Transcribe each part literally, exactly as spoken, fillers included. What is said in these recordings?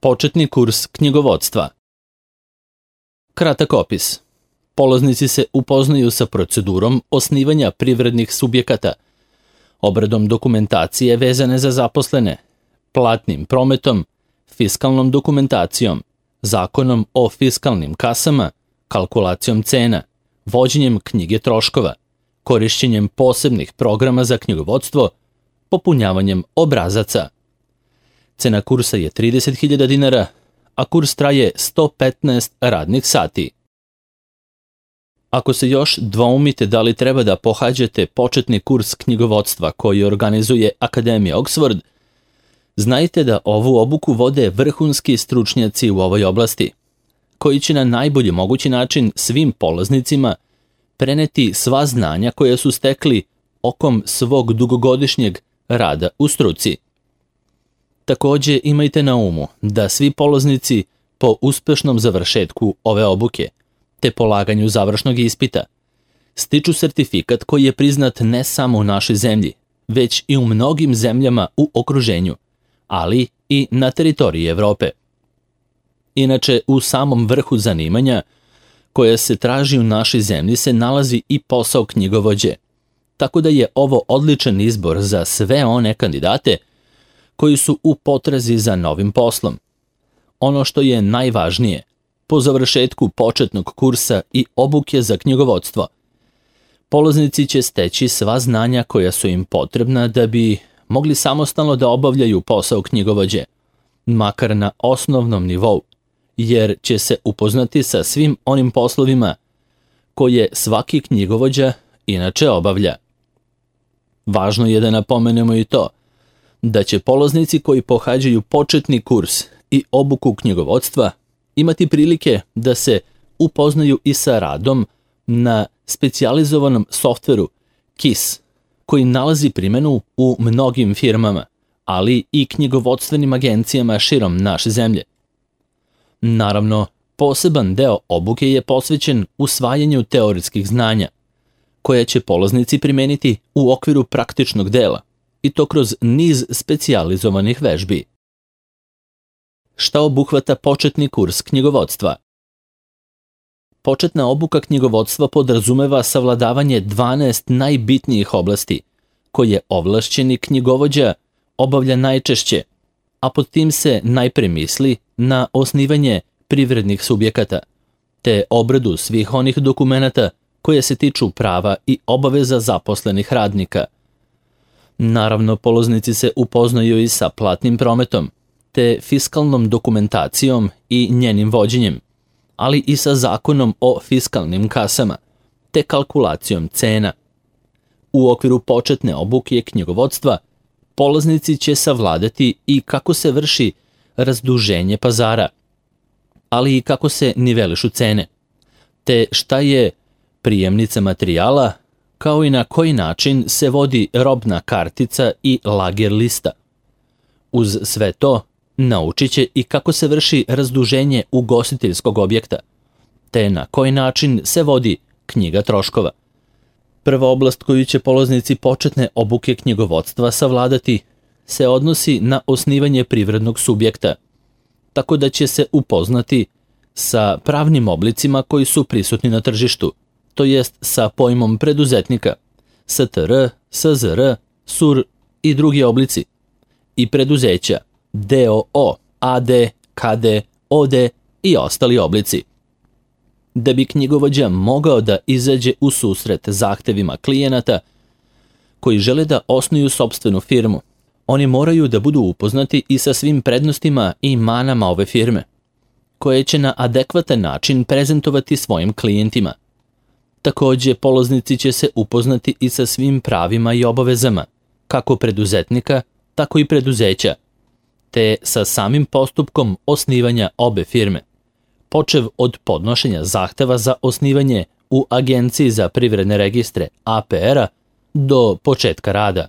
Početni kurs knjigovodstva. Kratak opis. Polaznici se upoznaju sa procedurom osnivanja privrednih subjekata, obradom dokumentacije vezane za zaposlene, platnim prometom, fiskalnom dokumentacijom, zakonom o fiskalnim kasama, kalkulacijom cena, vođenjem knjige troškova, korišćenjem posebnih programa za knjigovodstvo, popunjavanjem obrazaca. Cena kursa je trideset hiljada dinara, a kurs traje sto petnaest radnih sati. Ako se još dvoumite da li treba da pohađate početni kurs knjigovodstva koji organizuje Akademija Oxford, znajte da ovu obuku vode vrhunski stručnjaci u ovoj oblasti, koji će na najbolji mogući način svim polaznicima preneti sva znanja koje su stekli okom svog dugogodišnjeg rada u struci. Takođe imajte na umu da svi polaznici po uspešnom završetku ove obuke te polaganju završnog ispita stiču sertifikat koji je priznat ne samo u našoj zemlji, već i u mnogim zemljama u okruženju, ali i na teritoriji Evrope. Inače, u samom vrhu zanimanja koje se traži u našoj zemlji se nalazi i posao knjigovođe, tako da je ovo odličan izbor za sve one kandidate koji su u potrazi za novim poslom. Ono što je najvažnije, po završetku početnog kursa i obuke za knjigovodstvo, polaznici će steći sva znanja koja su im potrebna da bi mogli samostalno da obavljaju posao knjigovođe, makar na osnovnom nivou, jer će se upoznati sa svim onim poslovima koje svaki knjigovođa inače obavlja. Važno je da napomenemo i to da će polaznici koji pohađaju početni kurs i obuku knjigovodstva imati prilike da se upoznaju i sa radom na specijalizovanom softveru K I S, koji nalazi primenu u mnogim firmama, ali i knjigovodstvenim agencijama širom naše zemlje. Naravno, poseban deo obuke je posvećen usvajanju teoretskih znanja, koje će polaznici primeniti u okviru praktičnog dela, i to kroz niz specijalizovanih vežbi. Šta obuhvata početni kurs knjigovodstva? Početna obuka knjigovodstva podrazumeva savladavanje dvanaest najbitnijih oblasti, koje ovlašćeni knjigovođa obavlja najčešće, a pod tim se najpre misli na osnivanje privrednih subjekata, te obradu svih onih dokumenata koje se tiču prava i obaveza zaposlenih radnika. Naravno, polaznici se upoznaju i sa platnim prometom, te fiskalnom dokumentacijom i njenim vođenjem, ali i sa zakonom o fiskalnim kasama, te kalkulacijom cena. U okviru početne obuke knjigovodstva, polaznici će savladati i kako se vrši razduženje pazara, ali i kako se nivelišu cene, te šta je prijemnica materijala, kao i na koji način se vodi robna kartica i lager lista. Uz sve to, naučit će i kako se vrši razduženje ugostiteljskog objekta, te na koji način se vodi knjiga troškova. Prva oblast koju će polaznici početne obuke knjigovodstva savladati se odnosi na osnivanje privrednog subjekta, tako da će se upoznati sa pravnim oblicima koji su prisutni na tržištu, to jest sa pojmom preduzetnika, S T R, S Z R, S U R i drugi oblici, i preduzeća, D O O, A D, K D, O D i ostali oblici. Da bi knjigovođa mogao da izađe u susret zahtevima klijenata koji žele da osnuju sopstvenu firmu, oni moraju da budu upoznati i sa svim prednostima i manama ove firme, koje će na adekvatan način prezentovati svojim klijentima. Takođe, polaznici će se upoznati i sa svim pravima i obavezama, kako preduzetnika, tako i preduzeća, te sa samim postupkom osnivanja obe firme, počev od podnošenja zahteva za osnivanje u Agenciji za privredne registre A P R-a do početka rada.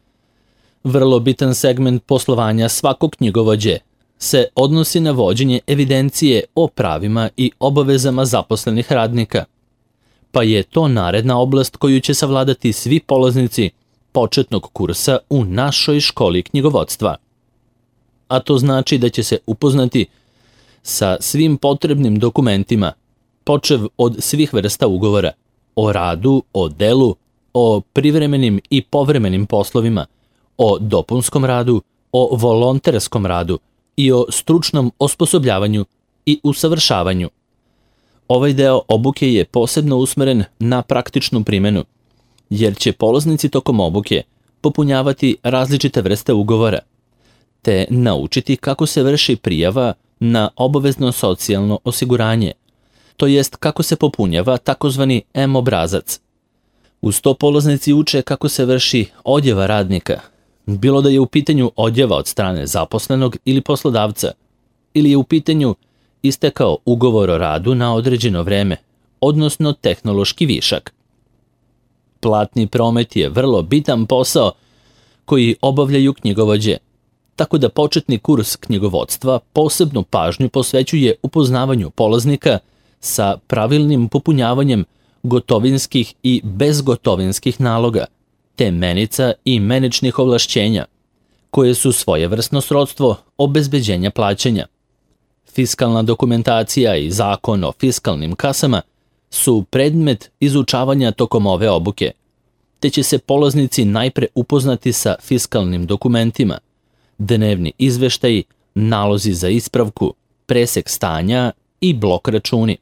Vrlo bitan segment poslovanja svakog knjigovođe se odnosi na vođenje evidencije o pravima i obavezama zaposlenih radnika, pa je to naredna oblast koju će savladati svi polaznici početnog kursa u našoj školi knjigovodstva. a to znači da će se upoznati sa svim potrebnim dokumentima, počev od svih vrsta ugovora, o radu, o delu, o privremenim i povremenim poslovima, o dopunskom radu, o volonterskom radu i o stručnom osposobljavanju i usavršavanju. Ovaj deo obuke je posebno usmeren na praktičnu primenu, jer će polaznici tokom obuke popunjavati različite vrste ugovora, te naučiti kako se vrši prijava na obavezno socijalno osiguranje, to jest kako se popunjava takozvani M obrazac. Uz to polaznici uče kako se vrši odjava radnika, bilo da je u pitanju odjava od strane zaposlenog ili poslodavca, ili je u pitanju istekao ugovor o radu na određeno vreme, odnosno tehnološki višak. Platni promet je vrlo bitan posao koji obavljaju knjigovođe, tako da početni kurs knjigovodstva posebnu pažnju posvećuje upoznavanju polaznika sa pravilnim popunjavanjem gotovinskih i bezgotovinskih naloga, te menica i meničnih ovlašćenja, koje su svojevrsno srodstvo obezbeđenja plaćanja. Fiskalna dokumentacija i zakon o fiskalnim kasama su predmet izučavanja tokom ove obuke, te će se polaznici najpre upoznati sa fiskalnim dokumentima, dnevni izveštaji, nalozi za ispravku, presek stanja i blok računi.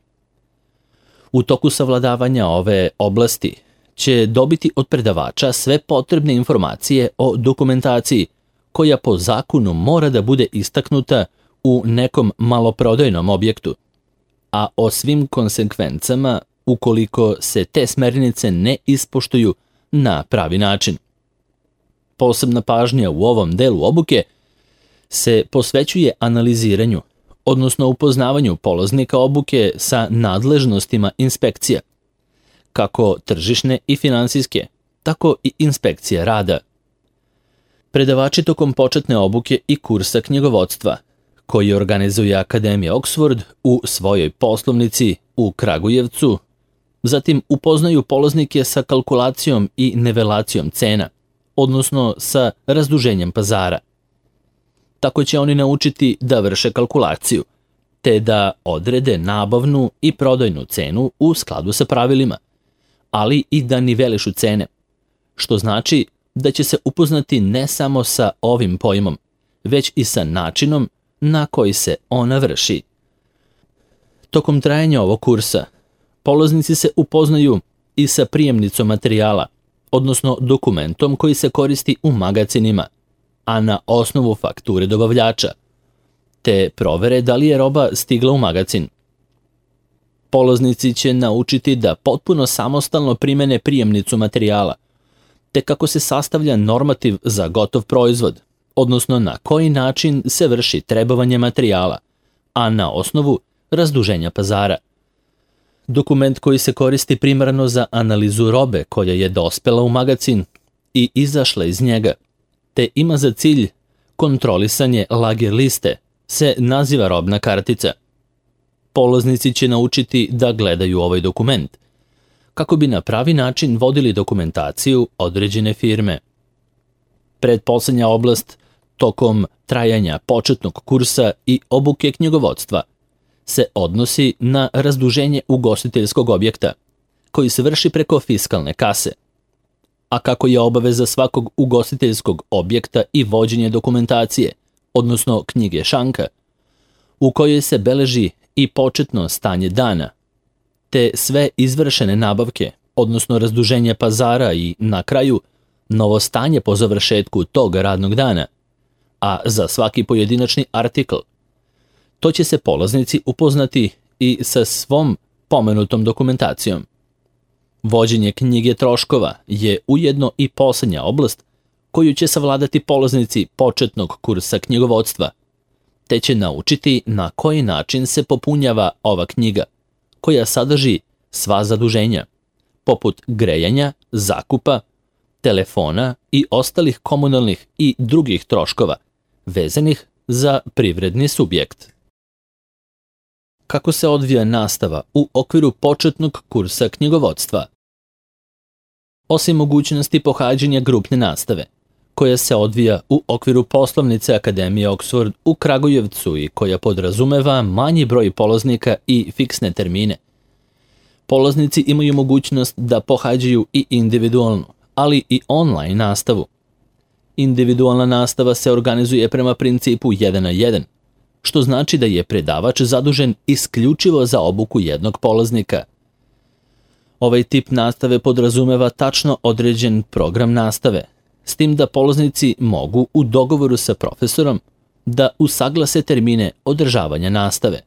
U toku savladavanja ove oblasti će dobiti od predavača sve potrebne informacije o dokumentaciji, koja po zakonu mora da bude istaknuta u nekom maloprodajnom objektu, a o svim konsekvencama ukoliko se te smernice ne ispoštuju na pravi način. Posebna pažnja u ovom delu obuke se posvećuje analiziranju, odnosno upoznavanju polaznika obuke sa nadležnostima inspekcija, kako tržišne i finansijske, tako i inspekcije rada. Predavači tokom početne obuke i kursa knjigovodstva, koji organizuje Akademija Oxford u svojoj poslovnici u Kragujevcu, zatim upoznaju polaznike sa kalkulacijom i nivelacijom cena, odnosno sa razduženjem pazara. Tako će oni naučiti da vrše kalkulaciju, te da odrede nabavnu i prodajnu cenu u skladu sa pravilima, ali i da nivelišu cene, što znači da će se upoznati ne samo sa ovim pojmom, već i sa načinom na koji se ona vrši. Tokom trajanja ovog kursa, polaznici se upoznaju i sa prijemnicom materijala, odnosno dokumentom koji se koristi u magacinima, a na osnovu fakture dobavljača, te provere da li je roba stigla u magacin. Polaznici će naučiti da potpuno samostalno primene prijemnicu materijala, te kako se sastavlja normativ za gotov proizvod, odnosno na koji način se vrši trebovanje materijala, a na osnovu razduženja pazara. Dokument koji se koristi primarno za analizu robe koja je dospela u magacin i izašla iz njega, te ima za cilj kontrolisanje lager liste, se naziva robna kartica. Polaznici će naučiti da gledaju ovaj dokument, kako bi na pravi način vodili dokumentaciju određene firme. Pretposlednja oblast tokom trajanja početnog kursa i obuke knjigovodstva se odnosi na razduženje ugostiteljskog objekta, koji se vrši preko fiskalne kase. A kako je obaveza svakog ugostiteljskog objekta i vođenje dokumentacije, odnosno knjige šanka, u kojoj se beleži i početno stanje dana, te sve izvršene nabavke, odnosno razduženje pazara i, na kraju, novo stanje po završetku tog radnog dana, a za svaki pojedinačni artikl. To će se polaznici upoznati i sa svom pomenutom dokumentacijom. Vođenje knjige troškova je ujedno i poslednja oblast koju će savladati polaznici početnog kursa knjigovodstva, te će naučiti na koji način se popunjava ova knjiga, koja sadrži sva zaduženja, poput grejanja, zakupa, telefona i ostalih komunalnih i drugih troškova, vezanih za privredni subjekt. Kako se odvija nastava u okviru početnog kursa knjigovodstva? Osim mogućnosti pohađanja grupne nastave, koja se odvija u okviru poslovnice Akademije Oxford u Kragujevcu i koja podrazumeva manji broj polaznika i fiksne termine. Polaznici imaju mogućnost da pohađaju i individualnu, ali i online nastavu. Individualna nastava se organizuje prema principu jedan na jedan, što znači da je predavač zadužen isključivo za obuku jednog polaznika. Ovaj tip nastave podrazumeva tačno određen program nastave, s tim da polaznici mogu u dogovoru sa profesorom da usaglase termine održavanja nastave.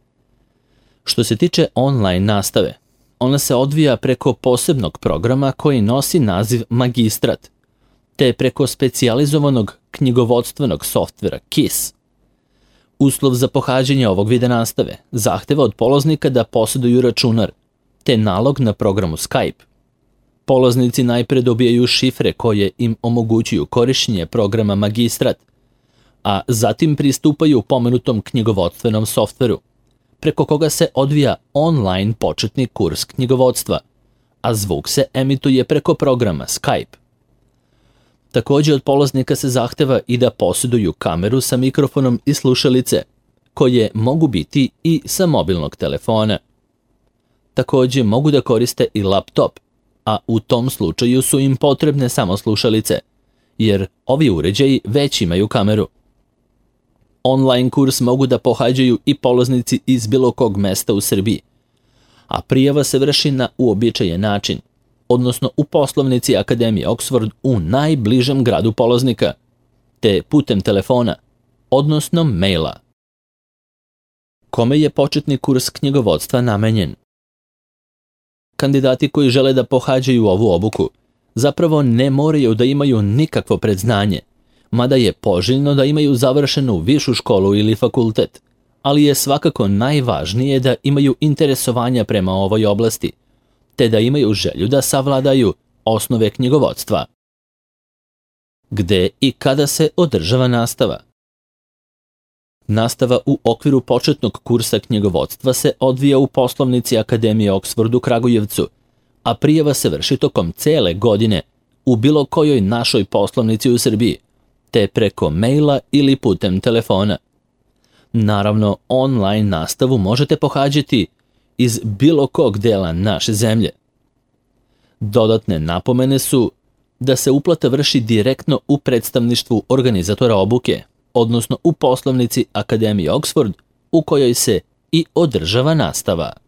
Što se tiče online nastave, ona se odvija preko posebnog programa koji nosi naziv Magistrat, te preko specijalizovanog knjigovodstvenog softvera K I S. Uslov za pohađanje ovog vida nastave zahteva od polaznika da posjeduju računar, te nalog na programu Skype. Polaznici najpre dobijaju šifre koje im omogućuju korištenje programa Magistrat, a zatim pristupaju pomenutom knjigovodstvenom softveru, preko koga se odvija online početni kurs knjigovodstva, a zvuk se emituje preko programa Skype. Također od polaznika se zahteva i da posjeduju kameru sa mikrofonom i slušalice, koje mogu biti i sa mobilnog telefona. Također mogu da koriste i laptop, a u tom slučaju su im potrebne samo slušalice, jer ovi uređaji već imaju kameru. Online kurs mogu da pohađaju i polaznici iz bilo kog mesta u Srbiji, a prijava se vrši na uobičajen način, odnosno u poslovnici Akademije Oxford u najbližem gradu polaznika, te putem telefona, odnosno maila. Kome je početni kurs knjigovodstva namenjen? Kandidati koji žele da pohađaju ovu obuku zapravo ne moraju da imaju nikakvo predznanje, mada je poželjno da imaju završenu višu školu ili fakultet, ali je svakako najvažnije da imaju interesovanja prema ovoj oblasti, te da imaju želju da savladaju osnove knjigovodstva. Gde i kada se održava nastava? Nastava u okviru početnog kursa knjigovodstva se odvija u poslovnici Akademije Oxford u Kragujevcu, a prijava se vrši tokom cele godine u bilo kojoj našoj poslovnici u Srbiji, te preko maila ili putem telefona. Naravno, online nastavu možete pohađati iz bilo kog dela naše zemlje. Dodatne napomene su da se uplata vrši direktno u predstavništvu organizatora obuke, odnosno u poslovnici Akademije Oxford u kojoj se i održava nastava.